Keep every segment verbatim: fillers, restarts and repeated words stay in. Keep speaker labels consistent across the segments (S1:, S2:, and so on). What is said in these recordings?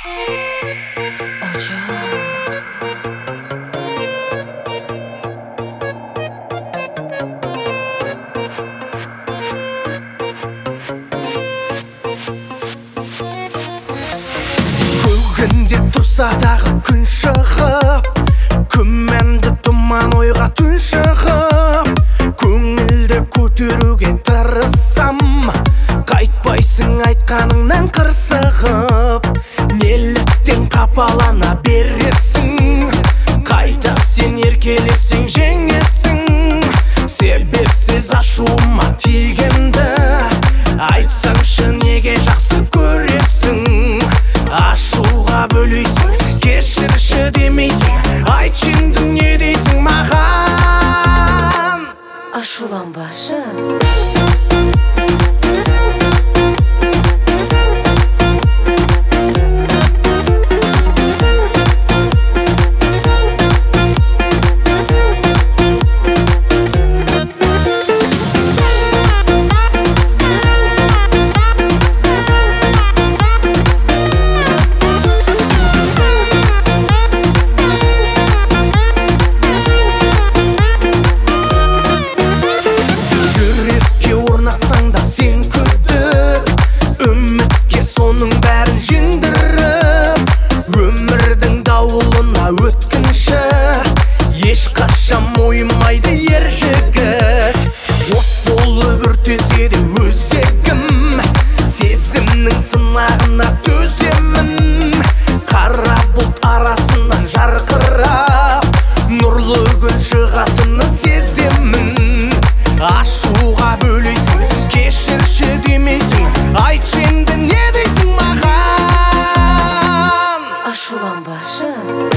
S1: Көгінде тұрса дағы күн шығып, күмәнді тұман ойға түн шығып, көңілді көтеруге тырыссам, қайтпайсың айтқаныңнан қырсығып. Неліктен қапалана бересің, қайта сен еркелесең жеңесің. Себепсіз ашуыма тигенді айтсаңшы, неге жақсы көресің? Ашуға бөлейсің, кешірші демейсің, айтшы енді не дейсің маған?
S2: Ашуланбашы. Ешқашан мойымайды ер жігіт, от болып өртесе де өзегім, сезімнің сынағына төземін. Қара бұлт арасынан жарқырап, нұрлы күн шығатыны сеземін. Ашуға бөлейсің, кешірші демейсің, айтшы енді не дейсің маған? Ашуланбашы.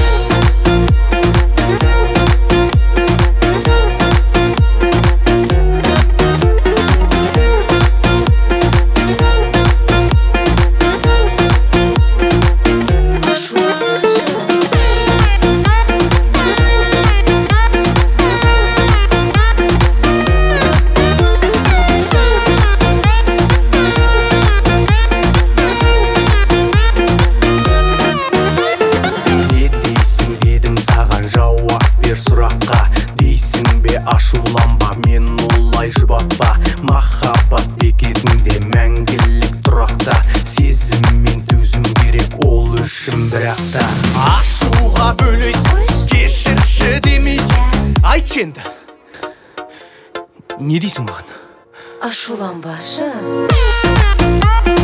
S1: Сұраққа дейсің бе ашуланба, мен олай жұбатпа. Махаббат бекетінде мәңгілік тұрақта, сезіммен төзім керек ол үшін бірақта. Ашуға бөлейсің, кешірші демейсің, айтшы енді не дейсің маған?
S2: Ашуланбашы.